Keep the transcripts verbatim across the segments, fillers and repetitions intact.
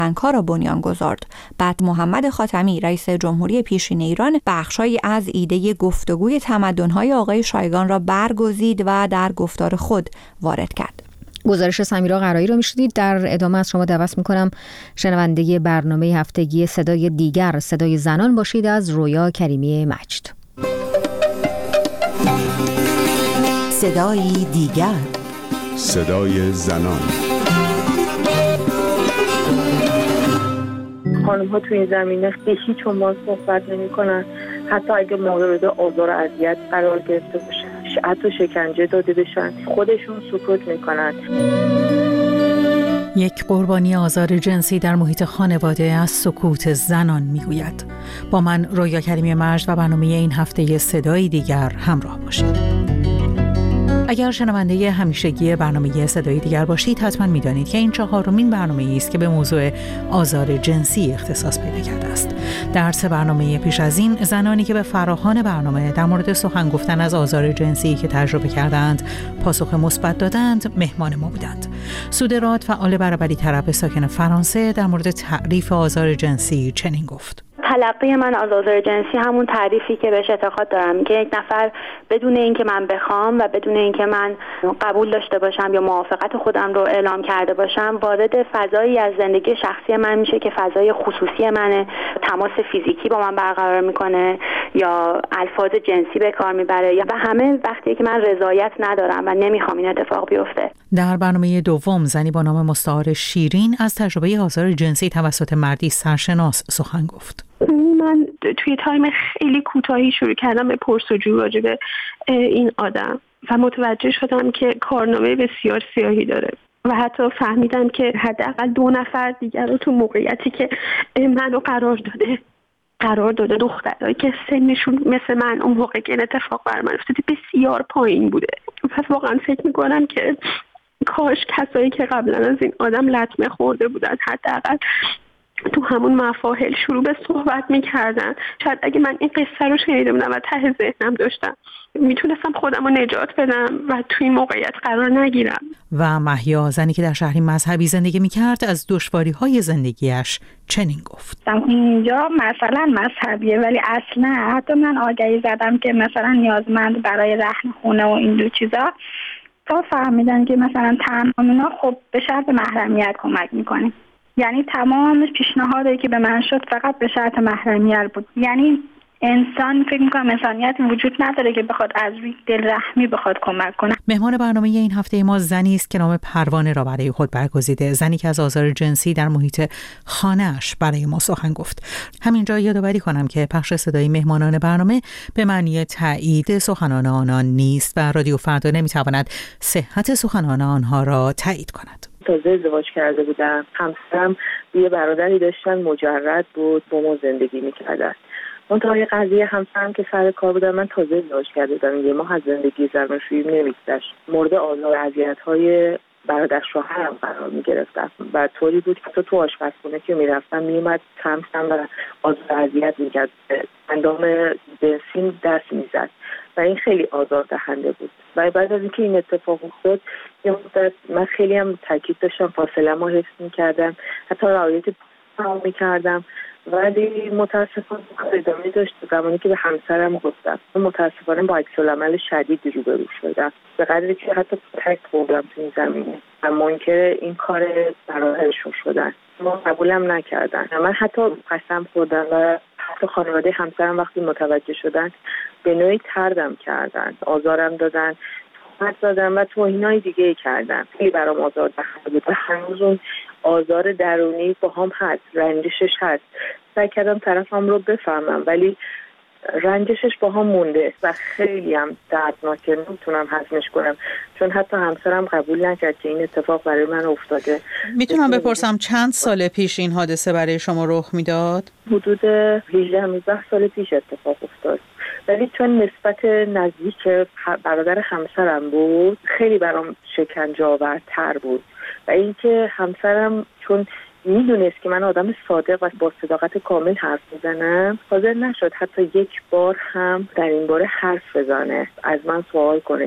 سریلانکا را بنیان گذارد. بعد محمد خاتمی رئیس جمهوری پیشین ایران بخشایی از ایده گفتگوی تمدن‌های آقای شایگان را برگزید و در گفتار خود وارد کرد. گزارش سمیرا قرایی رو میشنید. در ادامه از شما دعوت میکنم شنونده برنامه هفتگی صدای دیگر، صدای زنان باشید از رویا کریمی مجد. صدای دیگر، صدای زنان. خانم ها توی این زمینه به هیچ عنوان صحبت نمی کنن، حتی اگه مورد آزار و اذیت قرار گرفته باشن، حتی شکنجه داده بشن، خودشون سکوت میکنن. یک قربانی آزار جنسی در محیط خانواده از سکوت زنان میگوید. با من رویا کریمی مجد و برنامه این هفته صدای دیگر همراه باشید. اگر شنونده همیشگی برنامه صدای دیگر باشید حتما میدانید که این چهارمین برنامه‌ای است که به موضوع آزار جنسی اختصاص پیدا کرده است. در سه برنامه پیش از این زنانی که به فراخوان برنامه در مورد سخن گفتن از آزار جنسی که تجربه کردند پاسخ مثبت دادند مهمان ما بودند. سودراد فعال برابری طلب ساکن فرانسه در مورد تعریف آزار جنسی چنین گفت: تلقی من از آزار جنسی همون تعریفی که بهش اعتقاد دارم که یک نفر بدون اینکه من بخوام و بدون اینکه من قبول داشته باشم یا موافقت خودم رو اعلام کرده باشم وارد فضایی از زندگی شخصی من میشه که فضای خصوصی منه، تماس فیزیکی با من برقرار میکنه یا الفاظ جنسی به کار میبره یا به همه وقتی که من رضایت ندارم و نمیخوام این اتفاق بیفته. در برنامه دوم زنی با نام مستعار شیرین از تجربه آزار جنسی توسط مردی سرشناس سخن گفت. من توی تایم خیلی کوتاهی شروع کردم به پرسجو راجع به این آدم و متوجه شدم که کارنامه بسیار سیاهی داره و حتی فهمیدم که حداقل دو نفر دیگر رو تو موقعیتی که منو قرار داده قرار داده دخترایی که سنشون مثل من اون موقع که این اتفاق بر من افتاده بسیار پایین بوده. پس واقعا فکر میکنم که کاش کسایی که قبلا از این آدم لطمه خورده بودن حداقل تو همون مفاهل شروع به صحبت میکردن. شاید اگه من این قصه رو شنیده بودم و ته ذهنم داشتم میتونستم خودم رو نجات بدم و توی این موقعیت قرار نگیرم. و مهیا زنی که در شهری مذهبی زندگی میکرد از دشواری های زندگیش چنین گفت: اینجا مثلا مذهبیه ولی اصلا حتی من آگهی زدم که مثلا نیازمند برای رهن خونه و این دو چیزا تا فهمیدن که مثلا تمامینا خب به شرط محرمیت کمک میکنه. یعنی تمام پیشنهادی که به من شد فقط به شرط محرمیت بود. یعنی انسان فکر می‌کنم انسانیت وجود نداره که بخواد از روی دل رحمی بخواد کمک کنه. مهمان برنامه این هفته ما زنی است که نام پروانه را برای خود برگزیده. زنی که از آزار جنسی در محیط خانه‌اش برای ما سخن گفت. همینجا یادآوری کنم که پخش صدای مهمانان برنامه به معنی تایید سخنان آنان نیست و رادیو فردا نمی‌تواند صحت سخنان آنها را تایید کند. تازه ازدواج کرده بودم. همسرم یه برادری داشتن مجرد بود، با ما زندگی می‌کردن. اون تا یه قضیه همسرم که سر کار بودم، من تازه ازدواج کرده بودم، یه ماه از زندگی زناشویی نمی‌گذشت. مورد آزار و اذیت‌های برادر شوهرم قرار می‌گرفتم و طوری بود که حتی تو آشپزخونه که می‌رفتم میومد سمتم و آزار و اذیت می‌کرد، اندام جنسیم دست می‌زد و این خیلی آزار دهنده بود. و بعد از اینکه این اتفاق افتاد یه مدت من خیلی هم تاکید داشتم فاصله ما حفظ می‌کردم، حتی رعایت تمام می‌کردم، ولی متاسفانه ادامه داشت. زمانی که به همسرم گفتم متاسفانه با عکس‌العمل شدیدی روبرو شدم، به قدری که حتی تک خوردم تو این زمینه. اما اینکه این کار برادرشون شدن ما قبولم نکردن. من حتی قسم خوردم و حتی خانواده همسرم وقتی متوجه شدن به نوعی طردم کردن، آزارم دادن، تهمت زدن و توهینای دیگه کردن. خیلی برام آزار دهنده بود و هنوز اون آزار درونی با هم هست، رنجشش هست. سعی کردم طرفم رو بفهمم ولی رنجشش با هم مونده و خیلی هم دردناکه، نمیتونم هضمش کنم، چون حتی همسرم قبول نکرد که این اتفاق برای من افتاده. میتونم بپرسم چند سال پیش این حادثه برای شما رخ میداد؟ حدود هجده نوزده سال پیش اتفاق افتاد، ولی چون نسبت نزدیک برادر همسرم بود خیلی برام شکنجه آورتر بود و اینکه همسرم چون میدونست که من آدم صادق و با صداقت کامل حرف میزنم حاضر نشد حتی یک بار هم در این باره حرف بزنه، از من سوال کنه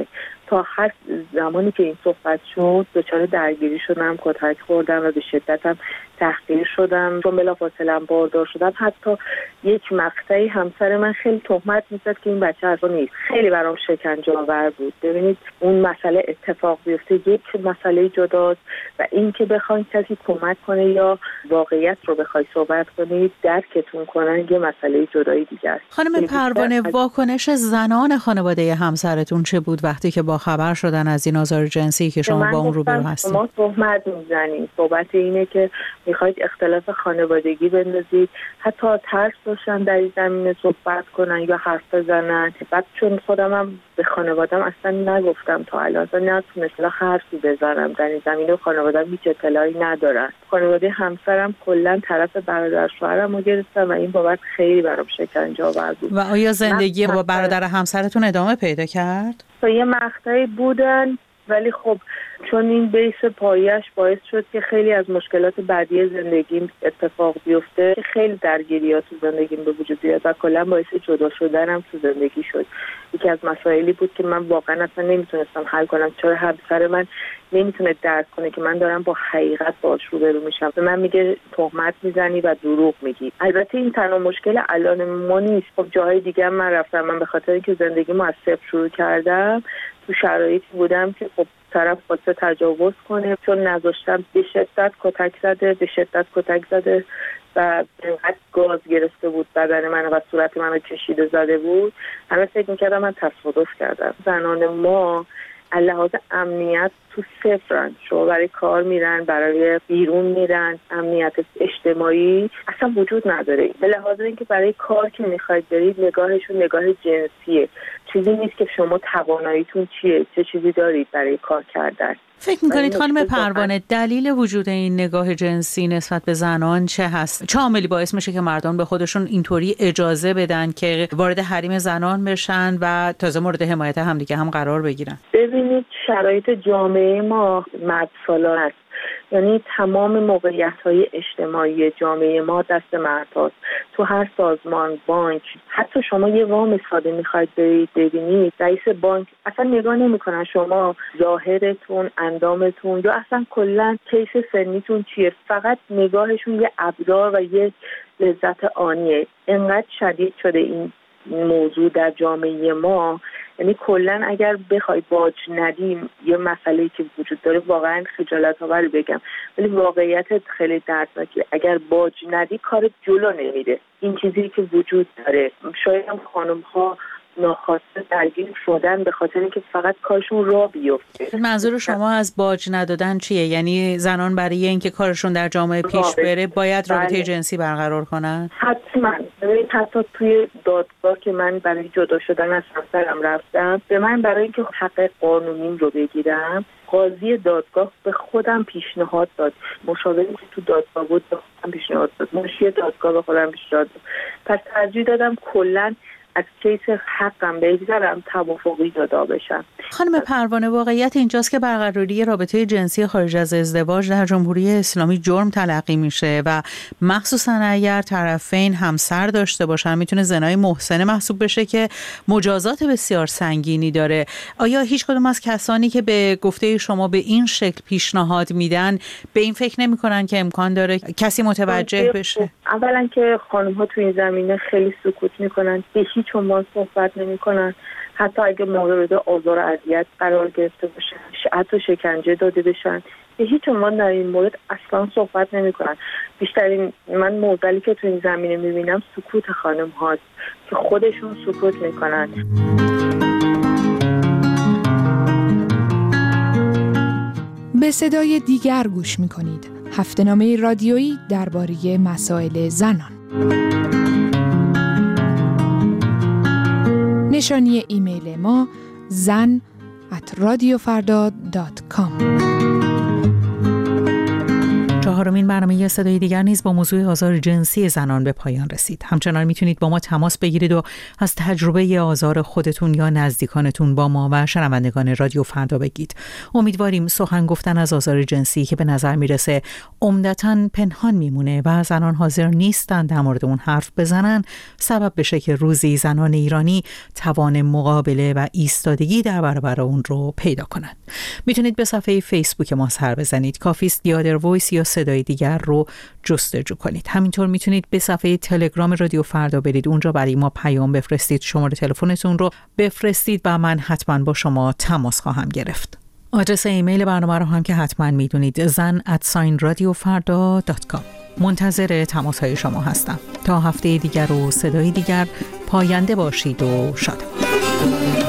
تا هر زمانی که این صحبت شد دچار درگیری شدم، کتک خوردم و به شدت هم تحقیر شدم. چون بلافاصله باردار شدم، حتی یک مقطعی همسر من خیلی تهمت میزد که این بچه حرفا نیست. خیلی برام شکنجه آور بود. ببینید اون مسئله اتفاق بیفته یک مسئله جداست و این که بخواید کسی کمک کنه یا واقعیت رو بخوای صحبت کنید درکتون کنن یه مسئله جدایی دیگه است. خانم پروانه، واکنش زنان خانواده همسرتون چه بود وقتی که با خبر شدن از این آزار جنسی که شما با اون روبرو هستید؟ ما تهمت میزنیم. صحبت اینه که میخواید اختلاف خانوادگی بندازید، حتی ترس داشتن در این زمینه صحبت کنن یا حرف بزنن. بعد چون خودم هم به خانوادم اصلا نگفتم تا الان، نتونستم حرفی بزنم در این زمینه و خانوادم هیچ اطلاعی ندارن. خانواده همسرم کلا طرف برادر شوهرم رو گرفتن و این بابت خیلی برام شکنجه آور بود. و آیا زندگی با برادر همسرتون ادامه پیدا کرد؟ تا یه مقطعی بودن، ولی خب چون این بیس پایش باعث شد که خیلی از مشکلات بعدی زندگیم اتفاق بیفته، که خیلی درگیریات تو زندگیم به وجود بیاد و کلا باعث جدا شدنم تو زندگی شد. یکی از مسائلی بود که من واقعا اصلا نمیتونستم حل کنم. چرا همسر من نمیتونه درک کنه که من دارم با حقیقت باهاش روبرو میشم. به من میگه تهمت میزنی و دروغ میگی. البته این تنها مشکل الان ما نیست. خب جاهای دیگه من رفتم. من به خاطر اینکه زندگیمو از صفر شروع کردم تو شرایطی بودم که خب طرف خواسته تجاوز کنه، چون نذاشتم به شدت کتک زده به شدت کتک زده و اینقدر گاز گرفته بود بدن من و صورت منو کشیده زده بود. همه فکر میکردم من تصادف کردم. زنان ما لحاظ امنیت تو صفرن. شما برای کار میرن، برای بیرون میرن، امنیت اجتماعی اصلا وجود نداره. به لحاظ اینکه برای کار که میخواید برید نگاهشون نگاه جنسیه. چیزی نیست که شما تواناییتون چیه، چه چیزی دارید برای کار کردن. فکر میکنید خانم پروانه دلیل وجود این نگاه جنسی نسبت به زنان چه هست؟ چه عاملی باعث میشه که مردان به خودشون اینطوری اجازه بدن که وارد حریم زنان بشن و تازه مورد حمایت همدیگه هم قرار بگیرن؟ ببینید شرایط جامعه ما مرد سالار است. یعنی تمام موقعیت‌های اجتماعی جامعه ما دست مرد هاست. تو هر سازمان، بانک، حتی شما یه وام ساده میخواید برید ببینید، رئیس بانک اصلا نگاه نمی‌کنن شما ظاهرتون، اندامتون یا اصلا کلا کیس سنیتون چیه. فقط نگاهشون یه ابزار و یه لذت آنیه. اینقدر شدید شده این موضوع در جامعه ما. یعنی کلا اگر بخوای باج ندیم یه مسئله‌ای که وجود داره، واقعا خجالت آور بگم ولی واقعیت خیلی دردناکه. اگر باج ندی کار جلو نمیره. این چیزی که وجود داره. شاید هم خانم‌ها ناخواسته درگیر شدن به خاطر اینکه فقط کارشون راه بیفته. منظور شما از باج ندادن چیه؟ یعنی زنان برای اینکه کارشون در جامعه پیش بره باید رابطه جنسی برقرار کنن؟ حتما. ببینید حتی توی دادگاه که من برای جدا شدن از همسرم رفتم، به من برای اینکه حق قانونیم رو بگیرم قاضی دادگاه به خودم پیشنهاد داد. مشاوری که تو دادگاه بود به خودم پیشنهاد داد. منشی دادگاه به خودم پیشنهاد داد. پس ترجیح دادم کلاً از کیس حقم بگذرم، توافقی جدا بشم. خانم پروانه واقعیت اینجاست که برقراری رابطه جنسی خارج از ازدواج در جمهوری اسلامی جرم تلقی میشه و مخصوصا اگر طرفین همسر داشته باشن میتونه زنای محسن محسوب بشه که مجازات بسیار سنگینی داره. آیا هیچ کدوم از کسانی که به گفته شما به این شکل پیشنهاد میدن به این فکر نمیکنن که امکان داره کسی متوجه بشه؟ اولا که خانم ها تو این زمینه خیلی سکوت میکنن، به هیچ عنوان صحبت نمیکنن. حتی اگه مورد آزار و اذیت قرار گرفته باشن، حتی شکنجه داده بشن، به هیچ عنوان در این مورد اصلا صحبت نمیکنن. بیشترین من معضلی که تو این زمینه میبینم سکوت خانم هاست که خودشون سکوت میکنن. به صدای دیگر گوش میکنید. هفته‌نامه رادیویی درباره مسائل زنان. نشانی ایمیل ما زن ات رادیو فردا دات کام. چهارمین برنامه صدای دیگر نیز با موضوع آزار جنسی زنان به پایان رسید. همچنان میتونید با ما تماس بگیرید و از تجربه آزار خودتون یا نزدیکانتون با ما و شنوندگان رادیو فردا بگید. امیدواریم سخن گفتن از آزار جنسی که به نظر میرسه عمدتاً پنهان میمونه و زنان حاضر نیستن در مورد اون حرف بزنن سبب بشه که روزی زنان ایرانی توان مقابله و ایستادگی در برابر اون رو پیدا کنند. میتونید به صفحه فیسبوک ما سر بزنید. کافیست دی آدر وایس یا صدای دیگر رو جستجو کنید. همینطور میتونید به صفحه تلگرام رادیو فردا برید. اونجا برای ما پیام بفرستید. شماره تلفنتون رو بفرستید و من حتما با شما تماس خواهم گرفت. آدرس ایمیل برنامه رو هم که حتما میدونید، زن ات ساین رادیو فردا دات کام. منتظر تماس های شما هستم. تا هفته دیگر و صدای دیگر، پاینده باشید و شاد.